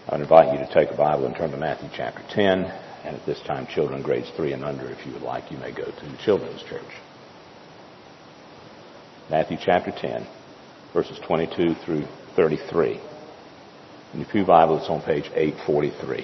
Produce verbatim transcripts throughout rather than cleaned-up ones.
I would invite you to take a Bible and turn to Matthew chapter ten. And at this time, children grades three and under, if you would like, you may go to the children's church. Matthew chapter ten, verses twenty-two through thirty-three. In your pew Bible, it's on page eight forty-three.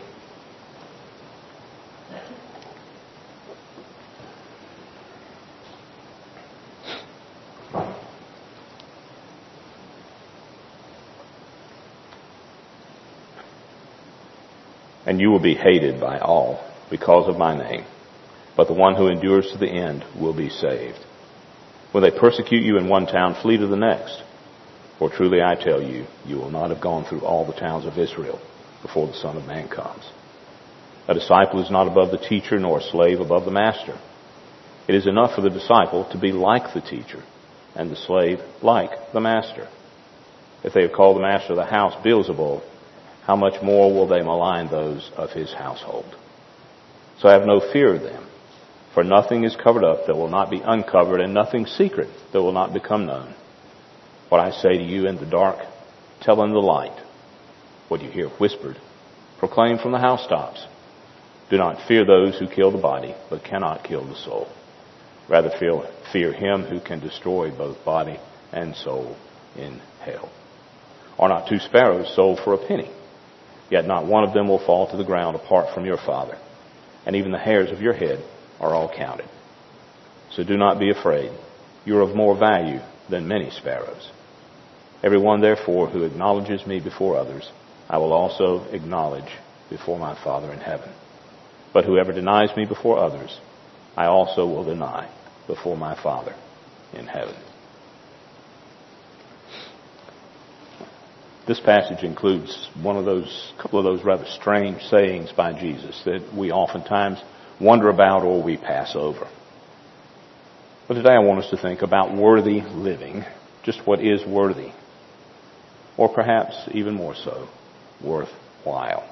And you will be hated by all because of my name, but the one who endures to the end will be saved. When they persecute you in one town, flee to the next. For truly I tell you, you will not have gone through all the towns of Israel before the Son of Man comes. A disciple is not above the teacher, nor a slave above the master. It is enough for the disciple to be like the teacher, and the slave like the master. If they have called the master of the house Beelzebul, how much more will they malign those of his household? So have no fear of them, for nothing is covered up that will not be uncovered, and nothing secret that will not become known. What I say to you in the dark, tell in the light. What you hear whispered, proclaim from the housetops. Do not fear those who kill the body, but cannot kill the soul. Rather fear, fear him who can destroy both body and soul in hell. Are not two sparrows sold for a penny? Yet not one of them will fall to the ground apart from your Father. And even the hairs of your head are all counted. So do not be afraid. You are of more value than many sparrows. Everyone, therefore, who acknowledges me before others, I will also acknowledge before my Father in heaven. But whoever denies me before others, I also will deny before my Father in heaven. This passage includes one of those, couple of those rather strange sayings by Jesus that we oftentimes wonder about or we pass over. But today I want us to think about worthy living, just what is worthy, or perhaps even more so, worthwhile.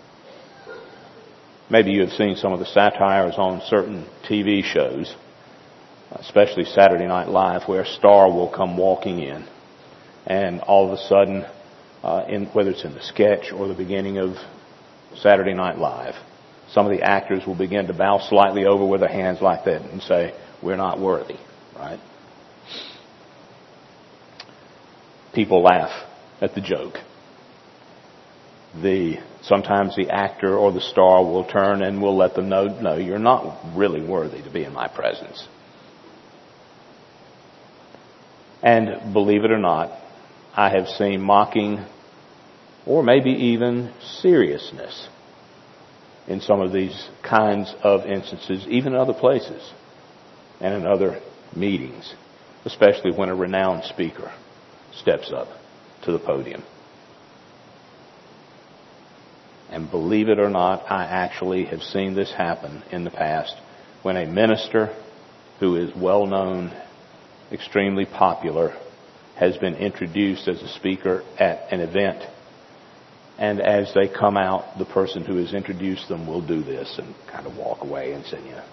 Maybe you have seen some of the satires on certain T V shows, especially Saturday Night Live, where a star will come walking in, and all of a sudden, Uh, in, whether it's in the sketch or the beginning of Saturday Night Live, some of the actors will begin to bow slightly over with their hands like that and say, we're not worthy, right? People laugh at the joke. The, sometimes the actor or the star will turn and will let them know, no, you're not really worthy to be in my presence. And believe it or not, I have seen mocking or maybe even seriousness in some of these kinds of instances, even in other places and in other meetings, especially when a renowned speaker steps up to the podium. And believe it or not, I actually have seen this happen in the past when a minister who is well known, extremely popular, has been introduced as a speaker at an event. And as they come out, the person who has introduced them will do this and kind of walk away and say, yeah.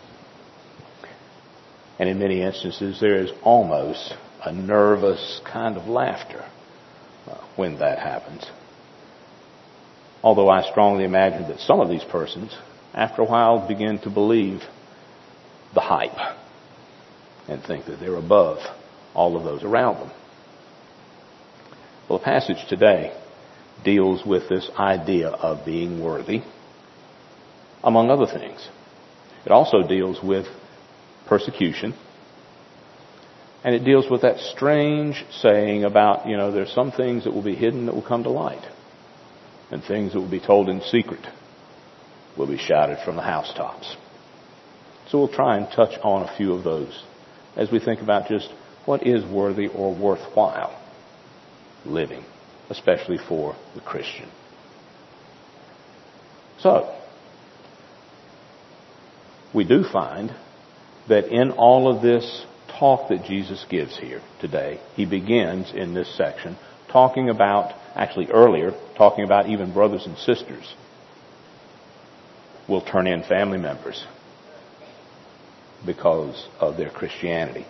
And in many instances, there is almost a nervous kind of laughter uh, when that happens. Although I strongly imagine that some of these persons, after a while, begin to believe the hype and think that they're above all of those around them. Well, the passage today deals with this idea of being worthy, among other things. It also deals with persecution, and it deals with that strange saying about, you know, there's some things that will be hidden that will come to light, and things that will be told in secret will be shouted from the housetops. So we'll try and touch on a few of those as we think about just what is worthy or worthwhile living, especially for the Christian. So, we do find that in all of this talk that Jesus gives here today, he begins in this section talking about, actually earlier, talking about even brothers and sisters will turn in family members because of their Christianity.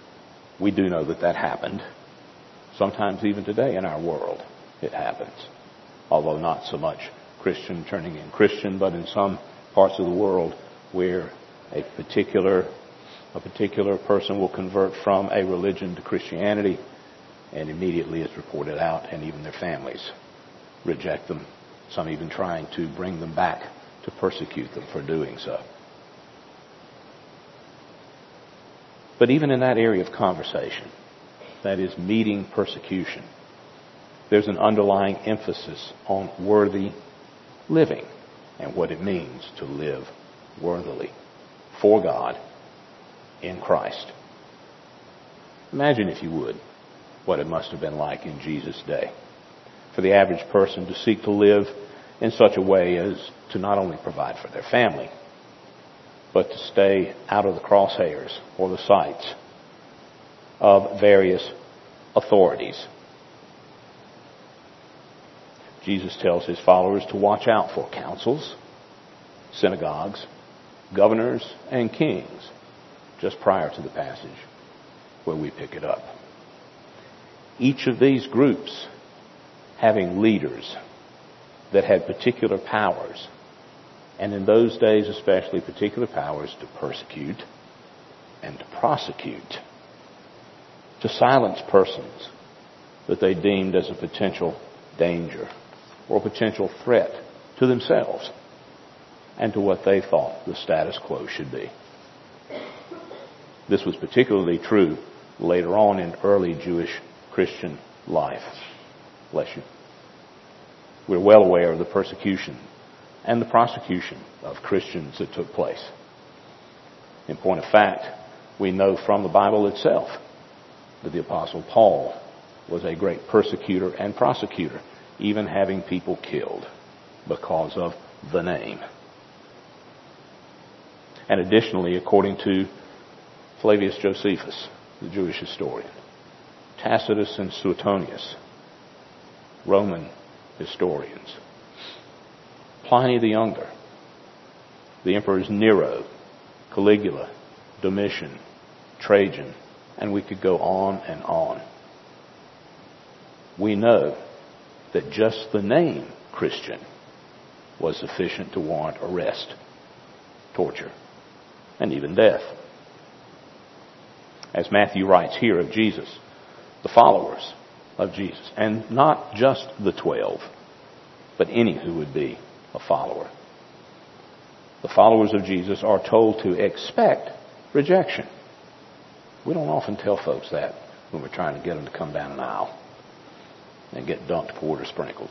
We do know that that happened. Sometimes even today in our world, it happens. although not so much Christian turning in Christian, but in some parts of the world where a particular a particular person will convert from a religion to Christianity and immediately is reported out, and even their families reject them, some even trying to bring them back to persecute them for doing so. But even in that area of conversation, that is meeting persecution, there's an underlying emphasis on worthy living and what it means to live worthily for God in Christ. Imagine, if you would, what it must have been like in Jesus' day for the average person to seek to live in such a way as to not only provide for their family, but to stay out of the crosshairs or the sights of various authorities. Jesus tells his followers to watch out for councils, synagogues, governors, and kings, just prior to the passage where we pick it up. Each of these groups having leaders that had particular powers, and in those days especially particular powers to persecute and to prosecute, to silence persons that they deemed as a potential danger or potential threat to themselves and to what they thought the status quo should be. This was particularly true later on in early Jewish Christian life. Bless you. We're well aware of the persecution and the prosecution of Christians that took place. In point of fact, we know from the Bible itself that the Apostle Paul was a great persecutor and prosecutor, even having people killed because of the name. And additionally, according to Flavius Josephus, the Jewish historian, Tacitus and Suetonius, Roman historians, Pliny the Younger, the emperors Nero, Caligula, Domitian, Trajan, and we could go on and on. We know that just the name Christian was sufficient to warrant arrest, torture, and even death. As Matthew writes here of Jesus, the followers of Jesus, and not just the twelve, but any who would be a follower. The followers of Jesus are told to expect rejection. We don't often tell folks that when we're trying to get them to come down an aisle and get dunked, poured, or sprinkled.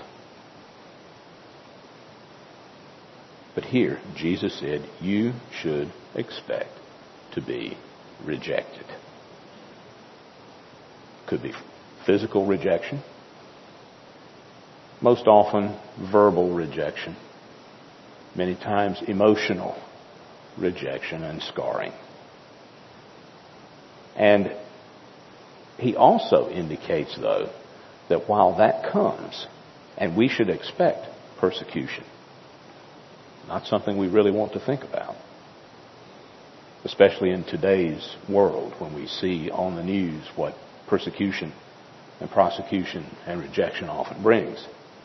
But here, Jesus said, you should expect to be rejected. Could be physical rejection, most often verbal rejection, many times emotional rejection and scarring. And he also indicates, though, that while that comes, and we should expect persecution, not something we really want to think about, especially in today's world when we see on the news what persecution and prosecution and rejection often brings.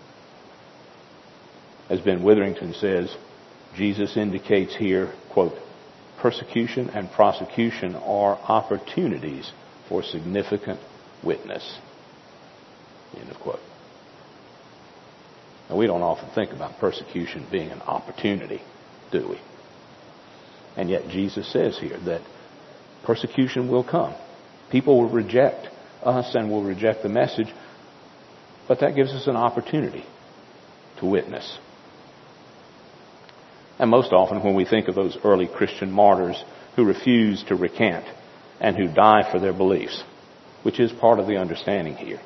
As Ben Witherington says, Jesus indicates here, quote, persecution and prosecution are opportunities for significant witness. End of quote. Now, we don't often think about persecution being an opportunity, do we? And yet Jesus says here that persecution will come. People will reject us and will reject the message, but that gives us an opportunity to witness. And most often when we think of those early Christian martyrs who refused to recant and who die for their beliefs, which is part of the understanding here,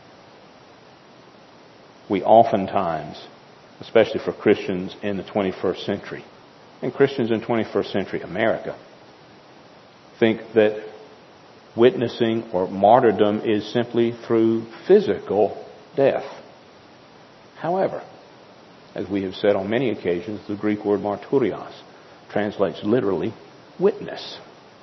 we oftentimes, especially for Christians in the twenty-first century, and Christians in twenty-first century America, think that witnessing or martyrdom is simply through physical death. However, as we have said on many occasions, the Greek word martyrios translates literally witness.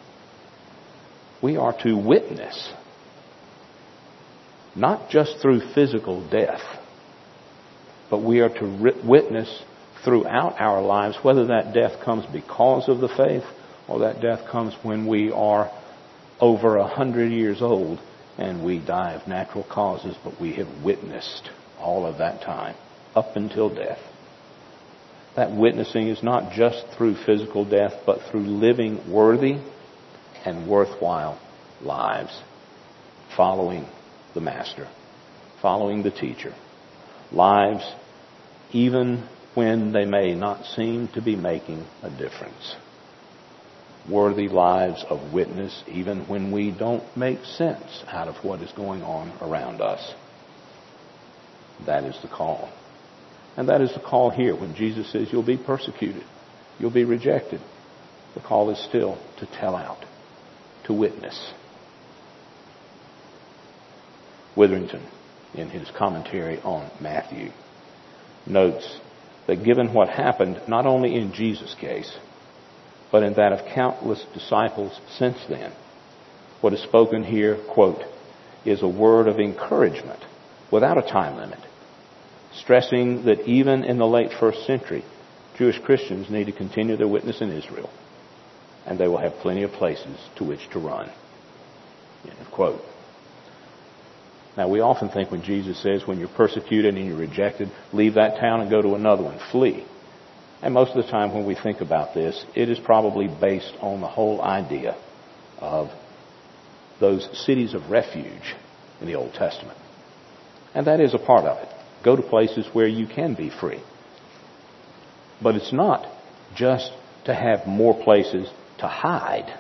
We are to witness, not just through physical death, but we are to ri- witness throughout our lives, whether that death comes because of the faith or that death comes when we are over a hundred years old and we die of natural causes, but we have witnessed all of that time up until death. That witnessing is not just through physical death, but through living worthy and worthwhile lives, following the Master, following the Teacher. Lives even when they may not seem to be making a difference. Worthy lives of witness even when we don't make sense out of what is going on around us. That is the call. And that is the call here when Jesus says you'll be persecuted, you'll be rejected. The call is still to tell out, to witness. Witherington, in his commentary on Matthew, notes that given what happened not only in Jesus' case, but in that of countless disciples since then, what is spoken here, quote, is a word of encouragement without a time limit, stressing that even in the late first century, Jewish Christians need to continue their witness in Israel, and they will have plenty of places to which to run. End of quote. Now, we often think when Jesus says, when you're persecuted and you're rejected, leave that town and go to another one, flee. And most of the time when we think about this, it is probably based on the whole idea of those cities of refuge in the Old Testament. And that is a part of it. Go to places where you can be free. But it's not just to have more places to hide,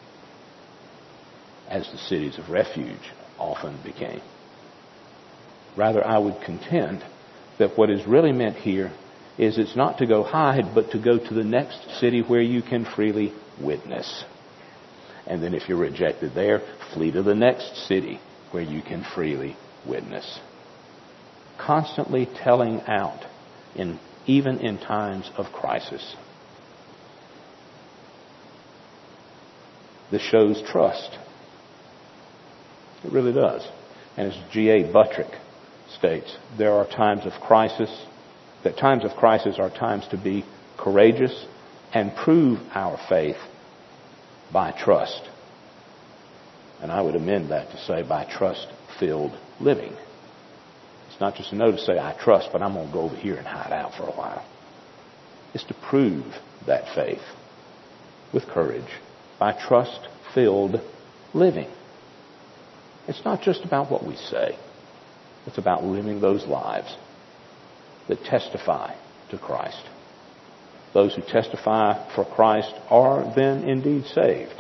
as the cities of refuge often became. Rather, I would contend that what is really meant here is it's not to go hide, but to go to the next city where you can freely witness. And then if you're rejected there, flee to the next city where you can freely witness. Constantly telling out, in even in times of crisis. This shows trust. It really does. And as G A Buttrick states, there are times of crisis, that times of crisis are times to be courageous and prove our faith by trust. And I would amend that to say by trust-filled living. It's not just enough to say, I trust, but I'm going to go over here and hide out for a while. It's to prove that faith with courage by trust-filled living. It's not just about what we say. It's about living those lives that testify to Christ. Those who testify for Christ are then indeed saved.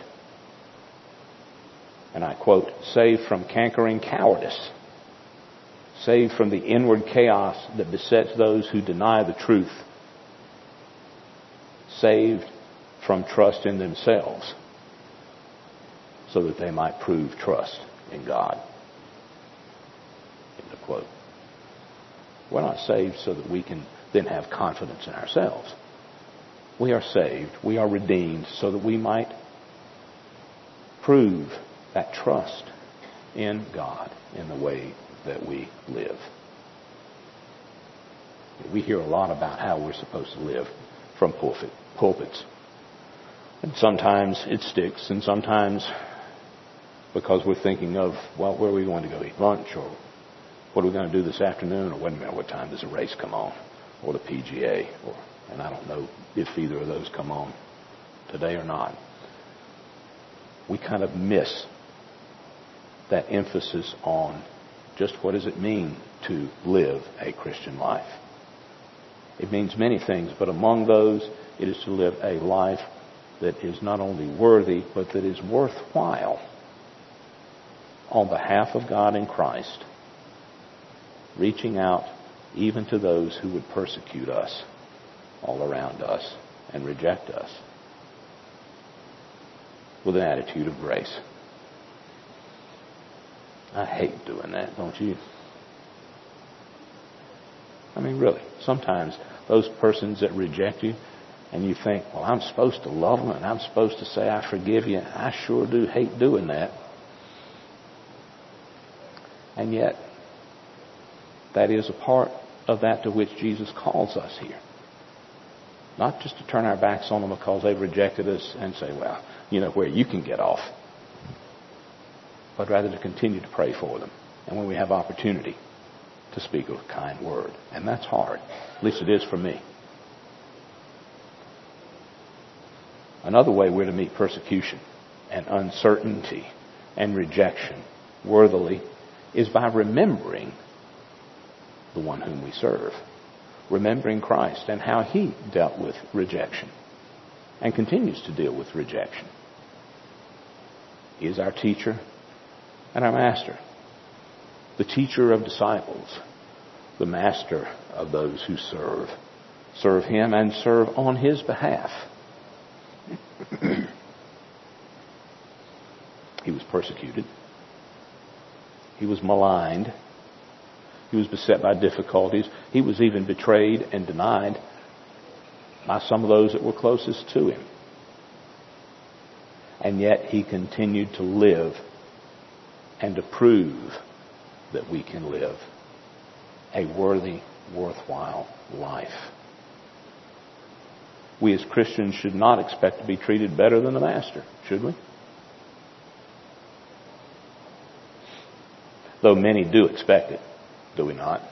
And I quote, saved from cankering cowardice, saved from the inward chaos that besets those who deny the truth, saved from trust in themselves so that they might prove trust in God. End of quote. We're not saved so that we can then have confidence in ourselves. We are saved, we are redeemed so that we might prove that trust in God in the way that we live. We hear a lot about how we're supposed to live from pulpit, pulpits. And sometimes it sticks, and sometimes because we're thinking of, well, where are we going to go eat lunch, or what are we going to do this afternoon, or wait a minute, what time does the race come on, or the P G A, or, and I don't know if either of those come on today or not. We kind of miss that emphasis on just what does it mean to live a Christian life. It means many things, but among those, it is to live a life that is not only worthy, but that is worthwhile on behalf of God in Christ, reaching out even to those who would persecute us all around us and reject us with an attitude of grace. I hate doing that, don't you? I mean, really, sometimes those persons that reject you and you think, well, I'm supposed to love them and I'm supposed to say I forgive you. I sure do hate doing that. And yet, that is a part of that to which Jesus calls us here. Not just to turn our backs on them because they've rejected us and say, well, you know where you can get off. But rather to continue to pray for them. And when we have opportunity, to speak a kind word. And that's hard. At least it is for me. Another way we're to meet persecution and uncertainty and rejection worthily is by remembering the one whom we serve. Remembering Christ and how He dealt with rejection and continues to deal with rejection. He is our teacher and our master. The teacher of disciples. The master of those who serve. Serve Him and serve on His behalf. He was persecuted. He was maligned. He was beset by difficulties. He was even betrayed and denied by some of those that were closest to Him. And yet He continued to live and to prove that we can live a worthy, worthwhile life. We as Christians should not expect to be treated better than the Master, should we? Though many do expect it, do we not?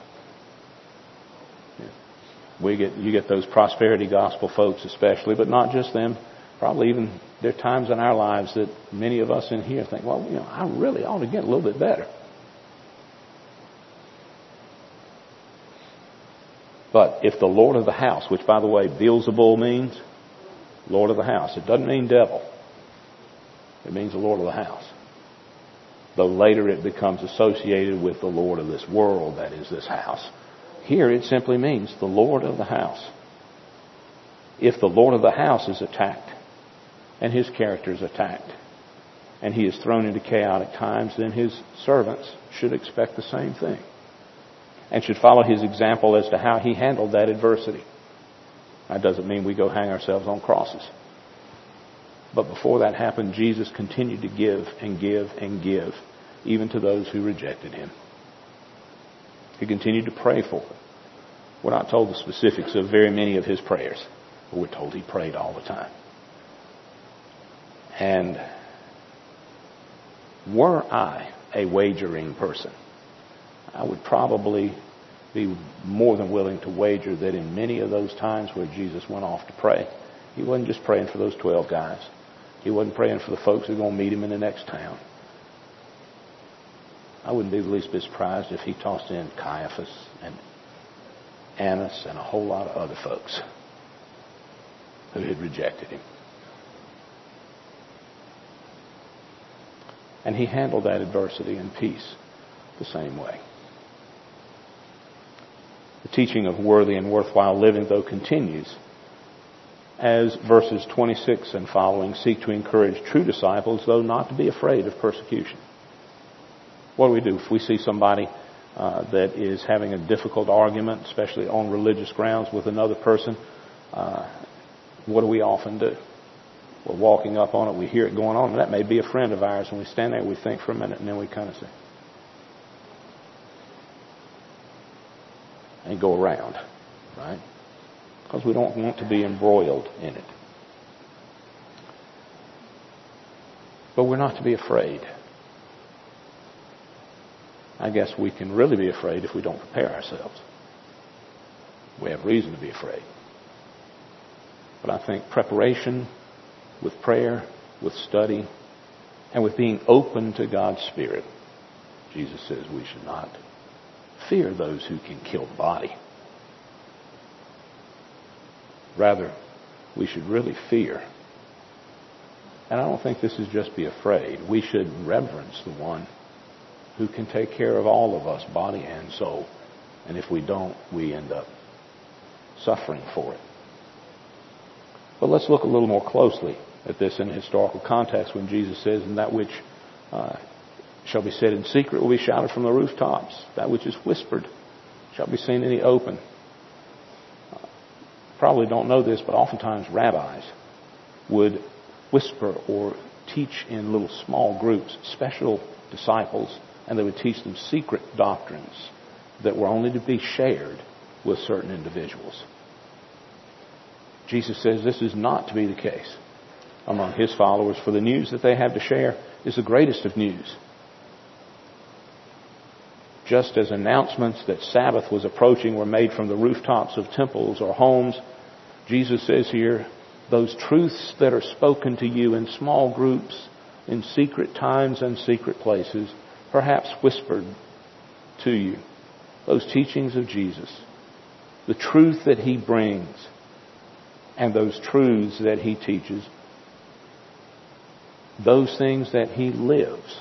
We get, you get those prosperity gospel folks especially, but not just them. Probably even there are times in our lives that many of us in here think, well, you know, I really ought to get a little bit better. But if the Lord of the house, which by the way Beelzebul means, Lord of the house, it doesn't mean devil. It means the Lord of the house. Though later it becomes associated with the Lord of this world, that is this house. Here it simply means the Lord of the house. If the Lord of the house is attacked, and His character is attacked, and He is thrown into chaotic times, then His servants should expect the same thing. And should follow His example as to how He handled that adversity. That doesn't mean we go hang ourselves on crosses. But before that happened, Jesus continued to give and give and give, even to those who rejected Him. He continued to pray for them. We're not told the specifics of very many of His prayers, but we're told He prayed all the time. And were I a wagering person, I would probably be more than willing to wager that in many of those times where Jesus went off to pray, He wasn't just praying for those twelve guys. He wasn't praying for the folks who are going to meet Him in the next town. I wouldn't be the least bit surprised if He tossed in Caiaphas and Annas and a whole lot of other folks who had rejected Him. And He handled that adversity in peace the same way. The teaching of worthy and worthwhile living, though, continues as verses twenty-six and following seek to encourage true disciples, though, not to be afraid of persecution. What do we do if we see somebody uh, that is having a difficult argument, especially on religious grounds, with another person? Uh, what do we often do? We're walking up on it, we hear it going on, and that may be a friend of ours, and we stand there, we think for a minute, and then we kind of say, and go around, right? Because we don't want to be embroiled in it. But we're not to be afraid. I guess we can really be afraid if we don't prepare ourselves. We have reason to be afraid. But I think preparation with prayer, with study, and with being open to God's Spirit, Jesus says we should not fear those who can kill the body. Rather, we should really fear. And I don't think this is just be afraid. We should reverence the one who can take care of all of us, body and soul. And if we don't, we end up suffering for it. But let's look a little more closely at this in historical context when Jesus says, and that which uh, shall be said in secret will be shouted from the rooftops. That which is whispered shall be seen in the open. Uh, probably don't know this, but oftentimes rabbis would whisper or teach in little small groups, special disciples, and they would teach them secret doctrines that were only to be shared with certain individuals. Jesus says this is not to be the case among His followers, for the news that they have to share is the greatest of news. Just as announcements that Sabbath was approaching were made from the rooftops of temples or homes, Jesus says here, those truths that are spoken to you in small groups, in secret times and secret places, perhaps whispered to you, those teachings of Jesus, the truth that He brings, and those truths that He teaches, those things that He lives,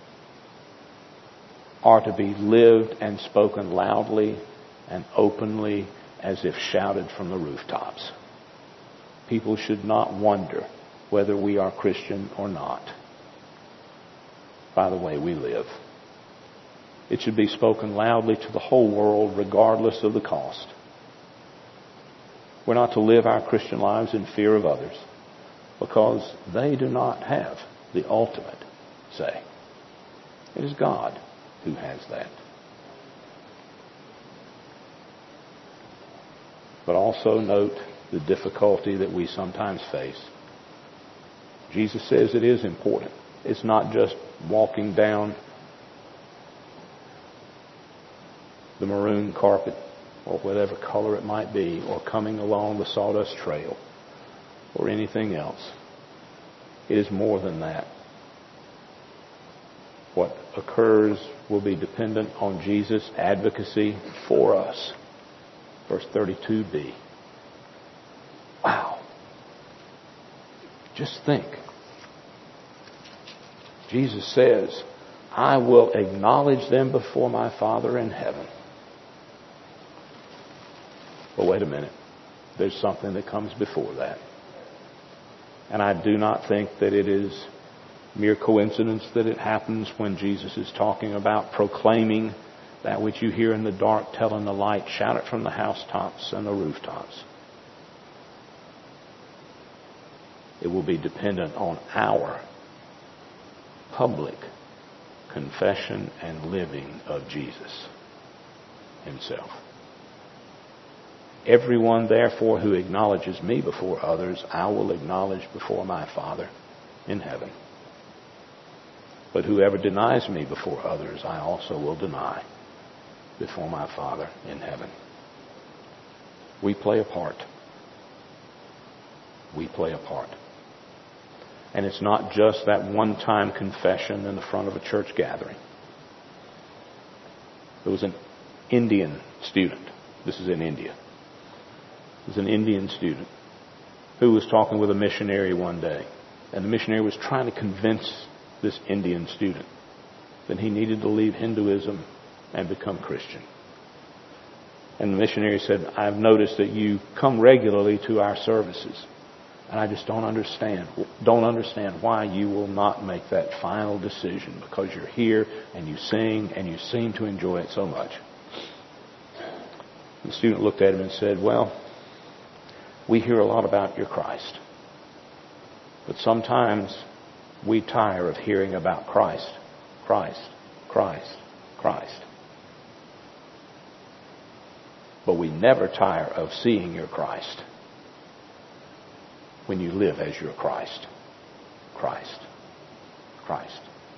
are to be lived and spoken loudly and openly as if shouted from the rooftops. People should not wonder whether we are Christian or not by the way we live. It should be spoken loudly to the whole world regardless of the cost. We're not to live our Christian lives in fear of others because they do not have the ultimate say. It is God who has that. But also note the difficulty that we sometimes face. Jesus says it is important. It's not just walking down the maroon carpet or whatever color it might be, or coming along the sawdust trail or anything else. It is more than that. What occurs will be dependent on Jesus' advocacy for us. Verse thirty-two b. Wow. Just think. Jesus says, I will acknowledge them before my Father in heaven. But wait a minute. There's something that comes before that. And I do not think that it is mere coincidence that it happens when Jesus is talking about proclaiming that which you hear in the dark, tell in the light, shout it from the housetops and the rooftops. It will be dependent on our public confession and living of Jesus Himself. Everyone, therefore, who acknowledges me before others, I will acknowledge before my Father in heaven. But whoever denies me before others, I also will deny before my Father in heaven. We play a part. We play a part. And it's not just that one-time confession in the front of a church gathering. There was an Indian student. This is in India. There was an Indian student who was talking with a missionary one day. And the missionary was trying to convince this Indian student that he needed to leave Hinduism and become Christian. And the missionary said, I've noticed that you come regularly to our services. And I just don't understand, don't understand why you will not make that final decision, because you're here and you sing and you seem to enjoy it so much. The student looked at him and said, well, we hear a lot about your Christ. But sometimes we tire of hearing about Christ, Christ, Christ, Christ. But we never tire of seeing your Christ when you live as your Christ, Christ, Christ.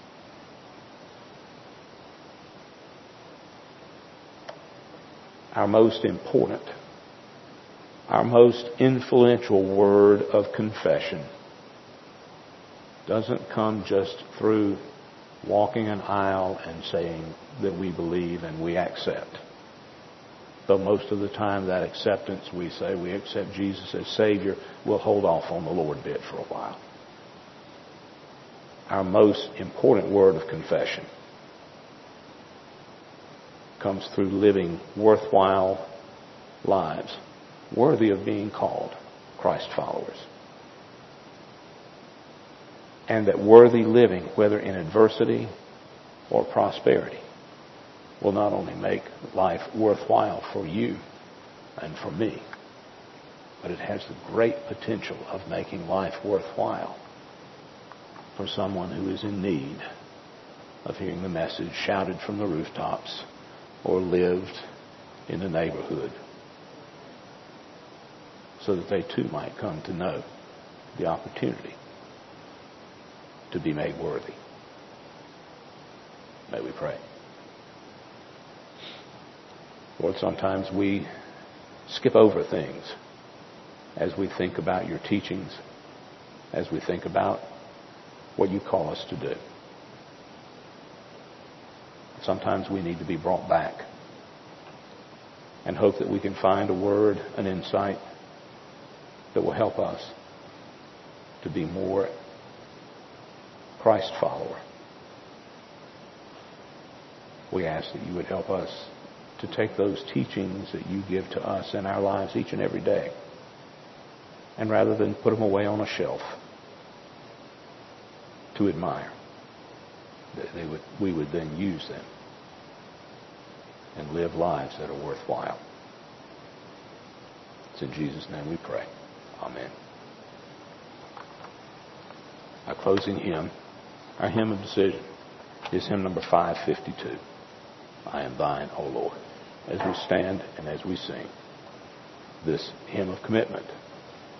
Our most important, our most influential word of confession doesn't come just through walking an aisle and saying that we believe and we accept. Though most of the time that acceptance, we say we accept Jesus as Savior, we'll hold off on the Lord bit for a while. Our most important word of confession comes through living worthwhile lives, worthy of being called Christ followers. And that worthy living, whether in adversity or prosperity, will not only make life worthwhile for you and for me, but it has the great potential of making life worthwhile for someone who is in need of hearing the message shouted from the rooftops or lived in the neighborhood so that they too might come to know the opportunity to be made worthy. May we pray. Lord, sometimes we skip over things as we think about your teachings, as we think about what you call us to do. Sometimes we need to be brought back and hope that we can find a word, an insight that will help us to be more Christ follower. We ask that you would help us to take those teachings that you give to us in our lives each and every day, and rather than put them away on a shelf to admire, that they would, we would then use them and live lives that are worthwhile. It's in Jesus' name we pray. Amen. Our closing hymn, our hymn of decision, is hymn number five fifty-two. I am thine, O Lord. As we stand and as we sing this hymn of commitment,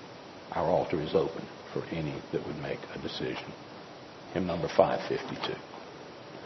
our altar is open for any that would make a decision. Hymn number five fifty-two.